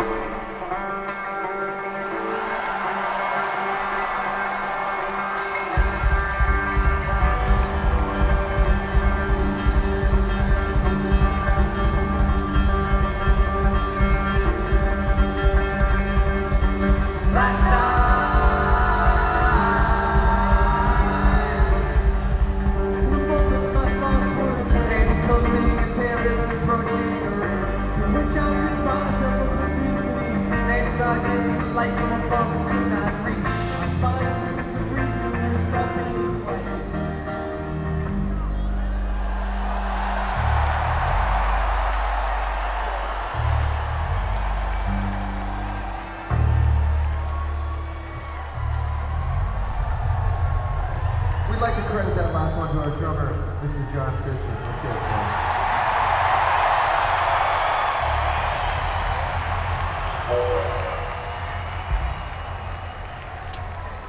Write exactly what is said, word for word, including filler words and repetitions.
Light from above could not reach. Inspired roots of reason are suffering in flight. We'd like to credit that last one to our drummer. This is John Fishman.